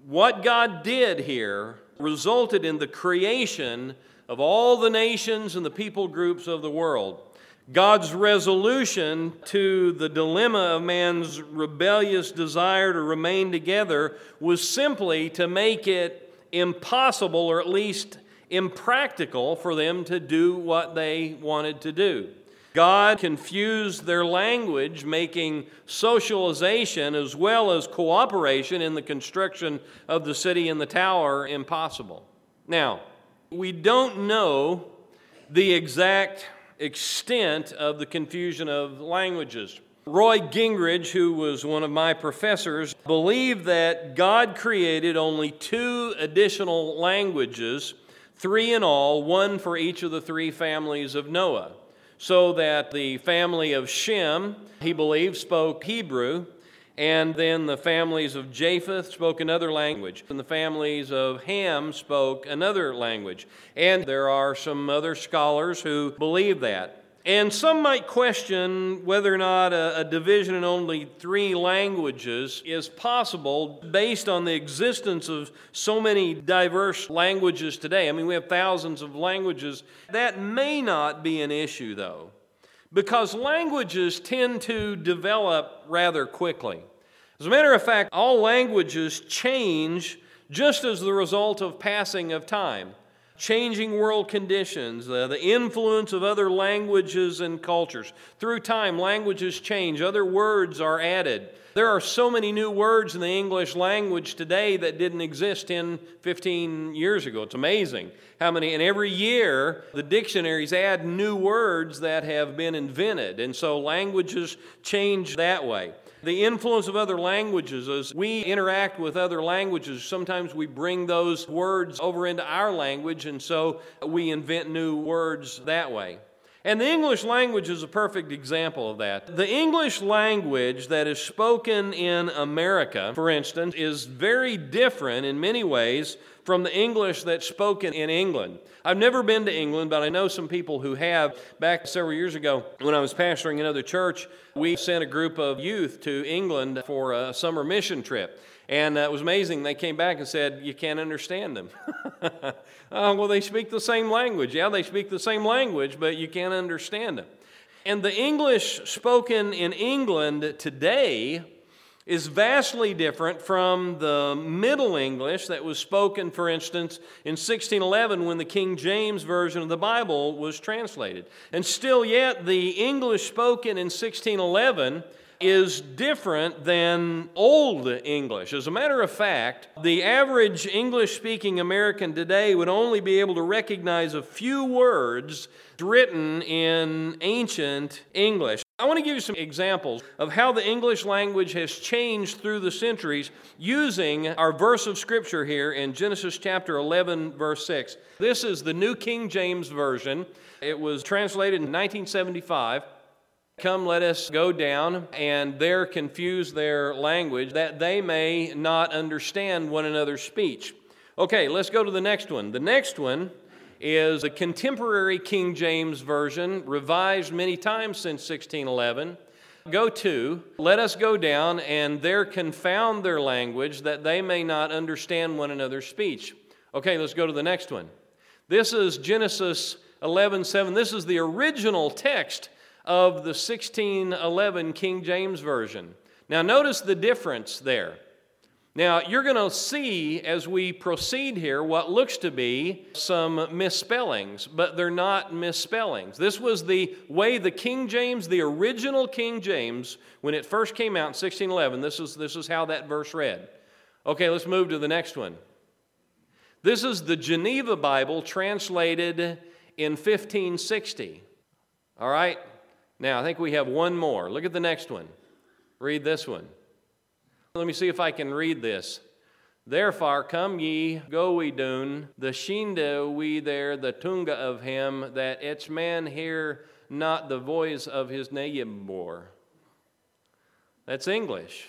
What God did here resulted in the creation of all the nations and the people groups of the world. God's resolution to the dilemma of man's rebellious desire to remain together was simply to make it impossible, or at least impractical, for them to do what they wanted to do. God confused their language, making socialization as well as cooperation in the construction of the city and the tower impossible. Now, we don't know the exact extent of the confusion of languages. Roy Gingrich, who was one of my professors, believed that God created only 2 additional languages, 3 in all, 1 for each of the 3 families of Noah. So that the family of Shem, he believed, spoke Hebrew, and then the families of Japheth spoke another language, and the families of Ham spoke another language. And there are some other scholars who believe that. And some might question whether or not a division in only 3 languages is possible based on the existence of so many diverse languages today. I mean, we have thousands of languages. That may not be an issue, though, because languages tend to develop rather quickly. As a matter of fact, all languages change just as the result of passing of time. Changing world conditions, the influence of other languages and cultures. Through time, languages change, other words are added. There are so many new words in the English language today that didn't exist 10, 15 years ago. It's amazing how many, and every year the dictionaries add new words that have been invented, and so languages change that way. The influence of other languages, as we interact with other languages, sometimes we bring those words over into our language, and so we invent new words that way. And the English language is a perfect example of that. The English language that is spoken in America, for instance, is very different in many ways from the English that's spoken in England. I've never been to England, but I know some people who have. Back several years ago, when I was pastoring another church, we sent a group of youth to England for a summer mission trip. And it was amazing. They came back and said, you can't understand them. Well, they speak the same language. Yeah, they speak the same language, but you can't understand them. And the English spoken in England today is vastly different from the Middle English that was spoken, for instance, in 1611 when the King James Version of the Bible was translated. And still yet, the English spoken in 1611 is different than Old English. As a matter of fact, the average English-speaking American today would only be able to recognize a few words written in ancient English. I want to give you some examples of how the English language has changed through the centuries using our verse of Scripture here in Genesis chapter 11, verse 6. This is the New King James Version. It was translated in 1975. Come, let us go down and there confuse their language, that they may not understand one another's speech. Okay, let's go to the next one. The next one is the contemporary King James Version, revised many times since 1611. Go to, let us go down and there confound their language, that they may not understand one another's speech. Okay, let's go to the next one. This is Genesis 11:7. This is the original text of the 1611 King James Version. Now notice the difference there. Now you're going to see as we proceed here what looks to be some misspellings, but they're not misspellings. This was the way the King James, the original King James, when it first came out in 1611, this is how that verse read. Okay, let's move to the next one. This is the Geneva Bible translated in 1560. All right? Now, I think we have one more. Look at the next one. Read this one. Let me see if I can read this. Therefore come ye, go we doon, the shinde we there, the tunga of him, that each man hear not the voice of his neighbor. That's English.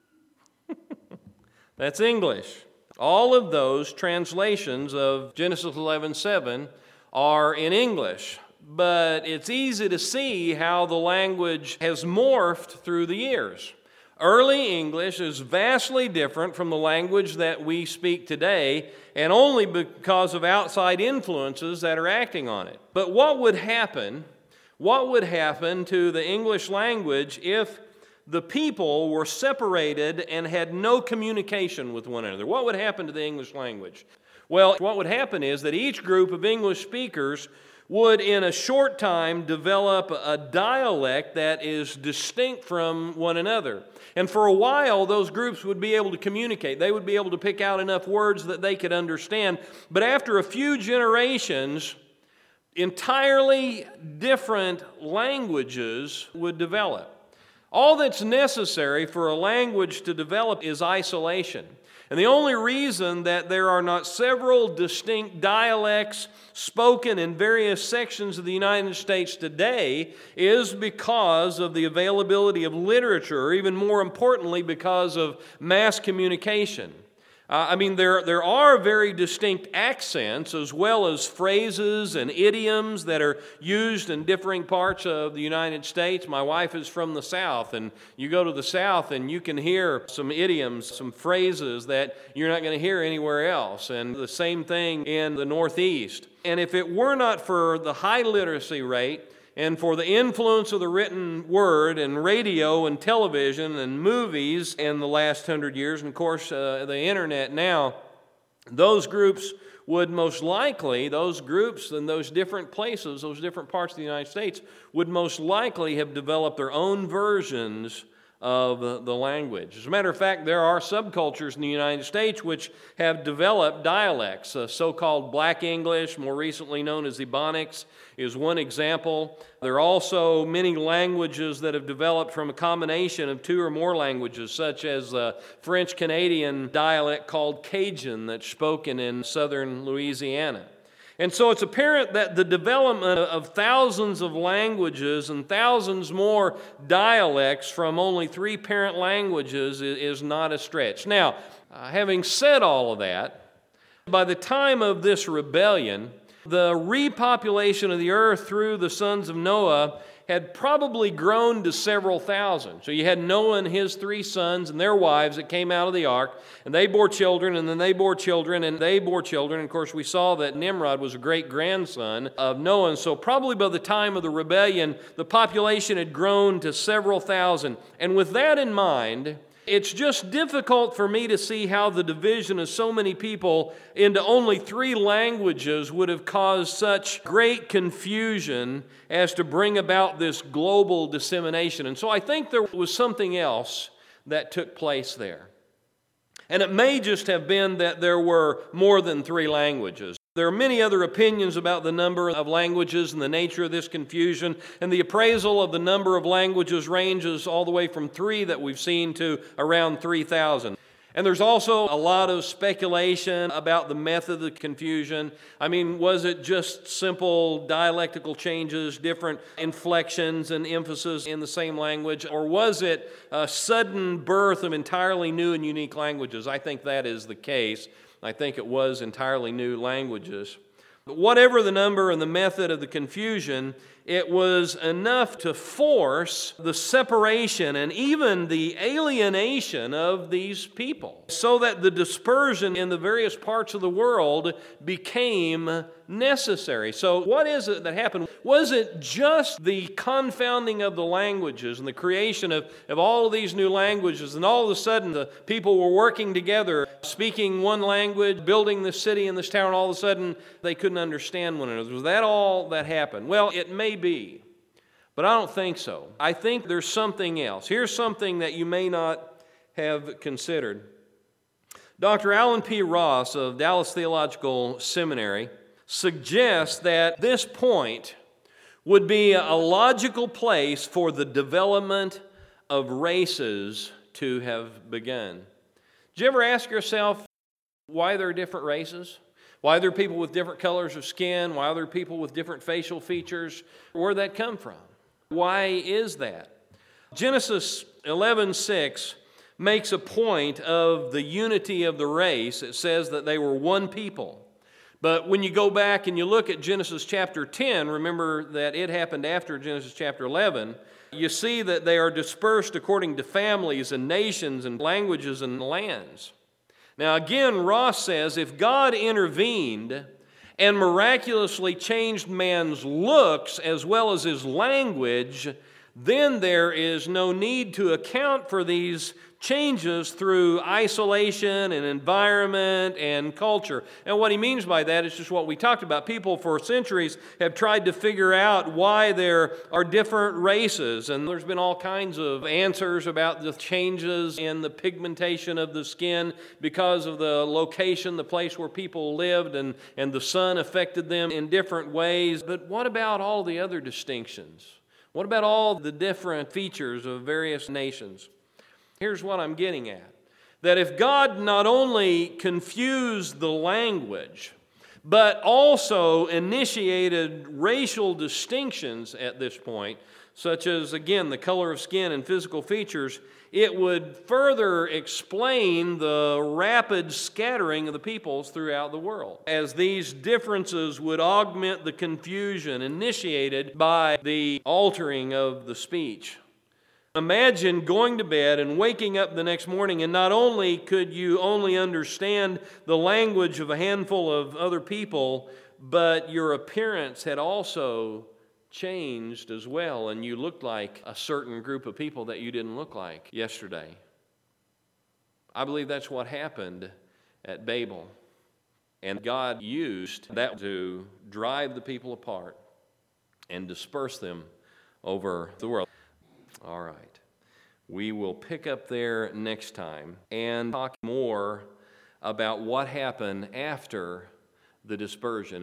That's English. All of those translations of Genesis 11:7 are in English. But it's easy to see how the language has morphed through the years. Early English is vastly different from the language that we speak today, and only because of outside influences that are acting on it. But what would happen to the English language if the people were separated and had no communication with one another? What would happen to the English language? Well, what would happen is that each group of English speakers would in a short time develop a dialect that is distinct from one another. And for a while, those groups would be able to communicate. They would be able to pick out enough words that they could understand. But after a few generations, entirely different languages would develop. All that's necessary for a language to develop is isolation. And the only reason that there are not several distinct dialects spoken in various sections of the United States today is because of the availability of literature, or even more importantly, because of mass communication. There are very distinct accents as well as phrases and idioms that are used in differing parts of the United States. My wife is from the South, and you go to the South and you can hear some idioms, some phrases that you're not going to hear anywhere else. And the same thing in the Northeast. And if it were not for the high literacy rate, and for the influence of the written word and radio and television and movies in the last 100 years, and of course the internet now, those groups would most likely, those groups in those different places, those different parts of the United States, would most likely have developed their own versions of the language. As a matter of fact, there are subcultures in the United States which have developed dialects. So-called Black English, more recently known as Ebonics, is one example. There are also many languages that have developed from a combination of two or more languages, such as the French-Canadian dialect called Cajun that's spoken in southern Louisiana. And so it's apparent that the development of thousands of languages and thousands more dialects from only 3 parent languages is not a stretch. Now, having said all of that, by the time of this rebellion, the repopulation of the earth through the sons of Noah had probably grown to several thousand. So you had Noah and his 3 sons and their wives that came out of the ark, and they bore children, and then they bore children, and they bore children. And of course, we saw that Nimrod was a great-grandson of Noah, and so probably by the time of the rebellion, the population had grown to several thousand. And with that in mind, it's just difficult for me to see how the division of so many people into only 3 languages would have caused such great confusion as to bring about this global dissemination. And so I think there was something else that took place there. And it may just have been that there were more than 3 languages. There are many other opinions about the number of languages and the nature of this confusion, and the appraisal of the number of languages ranges all the way from 3 that we've seen to around 3,000. And there's also a lot of speculation about the method of the confusion. Was it just simple dialectical changes, different inflections and emphasis in the same language, or was it a sudden birth of entirely new and unique languages? I think that is the case. I think it was entirely new languages. But whatever the number and the method of the confusion, it was enough to force the separation and even the alienation of these people, so that the dispersion in the various parts of the world became necessary. So what is it that happened? Was it just the confounding of the languages and the creation of all of these new languages, and all of a sudden the people were working together, speaking one language, building this city and this town, and all of a sudden they couldn't understand one another? Was that all that happened? Well, it may be, but I don't think so. I think there's something else. Here's something that you may not have considered. Dr. Alan P. Ross of Dallas Theological Seminary suggests that this point would be a logical place for the development of races to have begun. Did you ever ask yourself why there are different races? Why there are people with different colors of skin? Why there are people with different facial features? Where'd that come from? Why is that? Genesis 11:6 makes a point of the unity of the race. It says that they were one people. But when you go back and you look at Genesis chapter 10, remember that it happened after Genesis chapter 11. You see that they are dispersed according to families and nations and languages and lands. Now again, Ross says, if God intervened and miraculously changed man's looks as well as his language, then there is no need to account for these changes through isolation and environment and culture. And what he means by that is just what we talked about. People for centuries have tried to figure out why there are different races, and there's been all kinds of answers about the changes in the pigmentation of the skin because of the location, the place where people lived, and the sun affected them in different ways. But what about all the other distinctions? What about all the different features of various nations? Here's what I'm getting at. That if God not only confused the language, but also initiated racial distinctions at this point, such as, again, the color of skin and physical features, it would further explain the rapid scattering of the peoples throughout the world, as these differences would augment the confusion initiated by the altering of the speech. Imagine going to bed and waking up the next morning, and not only could you only understand the language of a handful of other people, but your appearance had also changed as well, and you looked like a certain group of people that you didn't look like yesterday. I believe that's what happened at Babel. And God used that to drive the people apart and disperse them over the world. All right. We will pick up there next time and talk more about what happened after the dispersion.